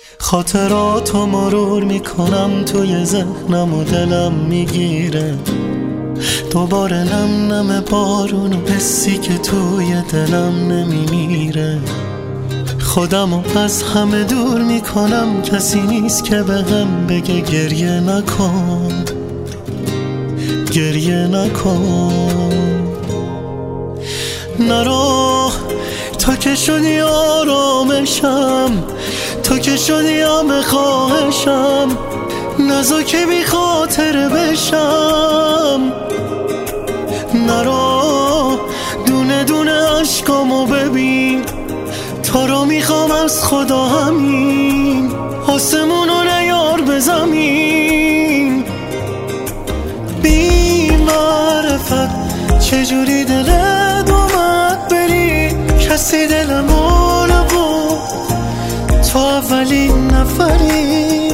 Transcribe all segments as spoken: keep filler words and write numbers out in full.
خاطراتو مرور میکنم توی ذهنم و دلم میگیره دوباره نم نم بارون و حسی که توی دلم نمیمیره. خودم و از همه دور میکنم، کسی نیست که بهم بگه گریه نکن گریه نکن. نرو تو که شدی آرامشم، تو که شدی همه خواهشم، نزا که بی خاطر بشم. نرو دونه دونه عشقامو ببین، تو رو میخوام از خدا همین، آسمونو نیار به زمین. بی معرفت چجوری دلت اومد بری، کسی دلمو نبود، تو اولین نفری.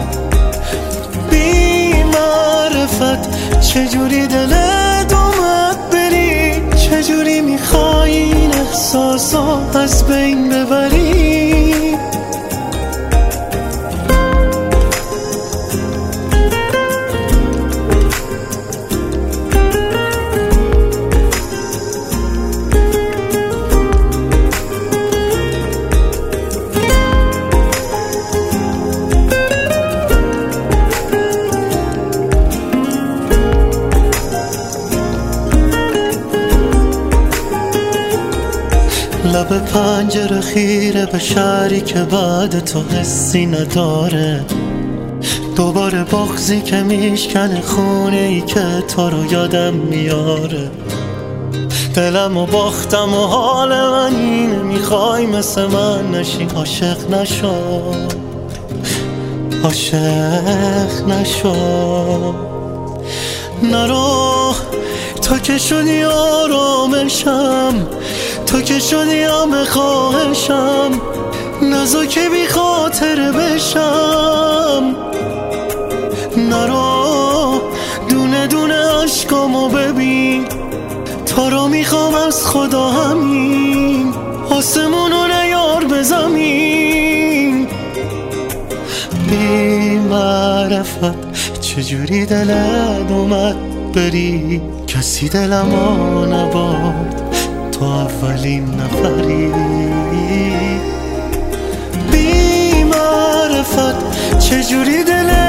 بی معرفت چجوری دلت اومد بری، چجوری میخوای این احساسا از بین ببری. لب پنجره خیره به شهری که بعد تو حسی نداره، دوباره بغضی که میشکنه خونه ای که تو رو یادم میاره. دلم و باختم و حال من اینه، میخوای مثل من نشی، عاشق نشو عاشق نشو. نرو تو که شدی آرامشم، تو که شدی همه خواهشم، نزا که بی خاطر بشم. نرو دونه دونه عشقامو ببین، تو رو میخوام از خدا همین، آسمونو نیار به زمین. بی معرفت چجوری دلت اومد بری، کسی دلمو نبرد، تو اولین نفری. بی معرفت چجوری دلت